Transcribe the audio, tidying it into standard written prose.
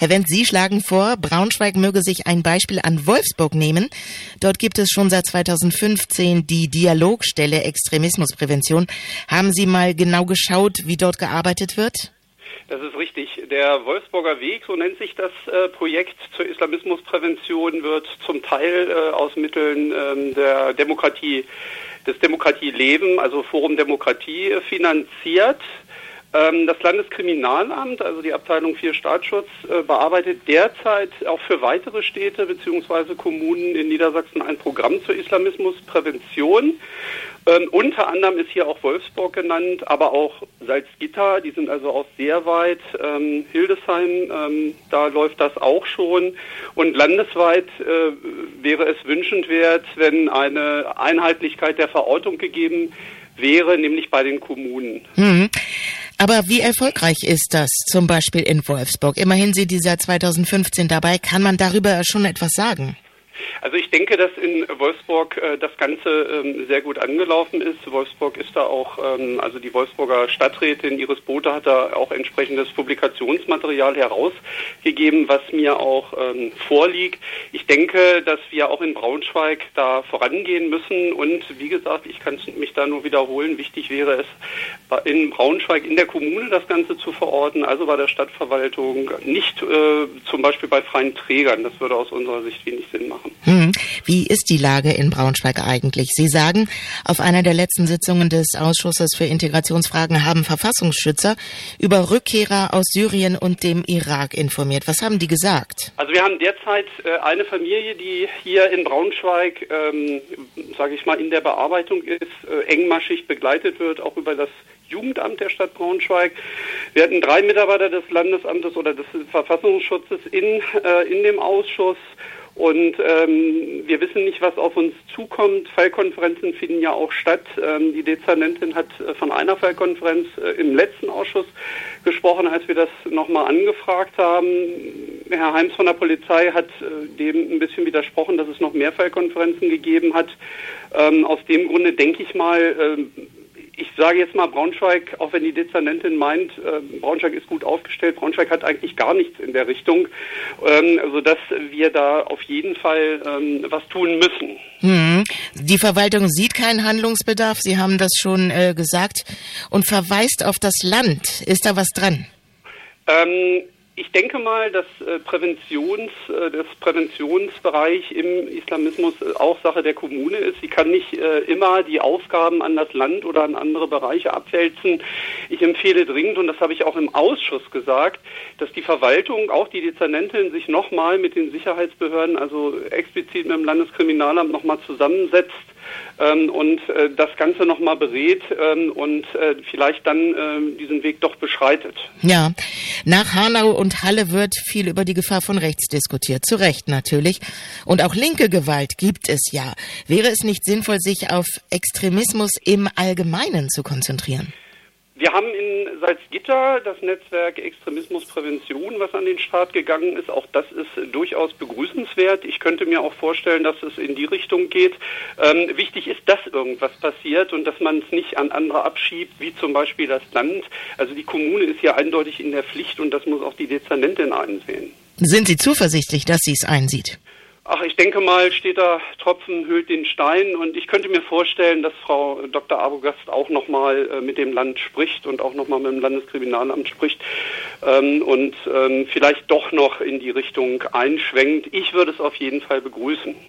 Herr Wendt, Sie schlagen vor, Braunschweig möge sich ein Beispiel an Wolfsburg nehmen. Dort gibt es schon seit 2015 die Dialogstelle Extremismusprävention. Haben Sie mal genau geschaut, wie dort gearbeitet wird? Das ist richtig. Der Wolfsburger Weg, so nennt sich das Projekt zur Islamismusprävention, wird zum Teil aus Mitteln der Demokratie, des Demokratieleben, also Forum Demokratie, finanziert. Das Landeskriminalamt, also die Abteilung 4 Staatsschutz, bearbeitet derzeit auch für weitere Städte bzw. Kommunen in Niedersachsen ein Programm zur Islamismusprävention. Unter anderem ist hier auch Wolfsburg genannt, aber auch Salzgitter, die sind also auch sehr weit. Hildesheim, da läuft das auch schon. Und landesweit wäre es wünschenswert, wenn eine Einheitlichkeit der Verortung gegeben wäre, nämlich bei den Kommunen. Aber wie erfolgreich ist das zum Beispiel in Wolfsburg? Immerhin sind die seit 2015 dabei. Kann man darüber schon etwas sagen? Also ich denke, dass in Wolfsburg das Ganze sehr gut angelaufen ist. Wolfsburg ist da auch, also die Wolfsburger Stadträtin Iris Bote hat da auch entsprechendes Publikationsmaterial herausgegeben, was mir auch vorliegt. Ich denke, dass wir auch in Braunschweig da vorangehen müssen und wie gesagt, ich kann mich da nur wiederholen, wichtig wäre es, in Braunschweig in der Kommune das Ganze zu verorten, also bei der Stadtverwaltung, nicht zum Beispiel bei freien Trägern. Das würde aus unserer Sicht wenig Sinn machen. Wie ist die Lage in Braunschweig eigentlich? Sie sagen, auf einer der letzten Sitzungen des Ausschusses für Integrationsfragen haben Verfassungsschützer über Rückkehrer aus Syrien und dem Irak informiert. Was haben die gesagt? Also wir haben derzeit eine Familie, die hier in Braunschweig, sage ich mal, in der Bearbeitung ist, engmaschig begleitet wird, auch über das Jugendamt der Stadt Braunschweig. Wir hatten 3 Mitarbeiter des Landesamtes oder des Verfassungsschutzes in dem Ausschuss. Und wir wissen nicht, was auf uns zukommt. Fallkonferenzen finden ja auch statt. Die Dezernentin hat von einer Fallkonferenz im letzten Ausschuss gesprochen, als wir das nochmal angefragt haben. Herr Heims von der Polizei hat dem ein bisschen widersprochen, dass es noch mehr Fallkonferenzen gegeben hat. Aus dem Grunde denke ich mal, ich sage jetzt mal Braunschweig, auch wenn die Dezernentin meint, Braunschweig ist gut aufgestellt, Braunschweig hat eigentlich gar nichts in der Richtung, sodass wir da auf jeden Fall was tun müssen. Die Verwaltung sieht keinen Handlungsbedarf, Sie haben das schon gesagt, und verweist auf das Land. Ist da was dran? Ich denke mal, dass das Präventionsbereich im Islamismus auch Sache der Kommune ist. Sie kann nicht immer die Aufgaben an das Land oder an andere Bereiche abwälzen. Ich empfehle dringend, und das habe ich auch im Ausschuss gesagt, dass die Verwaltung, auch die Dezernentin, sich nochmal mit den Sicherheitsbehörden, also explizit mit dem Landeskriminalamt nochmal zusammensetzt und das Ganze nochmal berät und vielleicht dann diesen Weg doch beschreitet. Ja, nach Hanau und Halle wird viel über die Gefahr von rechts diskutiert. Zu Recht natürlich. Und auch linke Gewalt gibt es ja. Wäre es nicht sinnvoll, sich auf Extremismus im Allgemeinen zu konzentrieren? Wir haben in Salzgitter das Netzwerk Extremismusprävention, was an den Start gegangen ist. Auch das ist durchaus begrüßenswert. Ich könnte mir auch vorstellen, dass es in die Richtung geht. Wichtig ist, dass irgendwas passiert und dass man es nicht an andere abschiebt, wie zum Beispiel das Land. Also die Kommune ist hier eindeutig in der Pflicht und das muss auch die Dezernentin einsehen. Sind Sie zuversichtlich, dass sie es einsieht? Ach, ich denke mal, steht da Tropfen höhlt den Stein und ich könnte mir vorstellen, dass Frau Dr. Arbogast auch nochmal mit dem Land spricht und auch nochmal mit dem Landeskriminalamt spricht und vielleicht doch noch in die Richtung einschwenkt. Ich würde es auf jeden Fall begrüßen.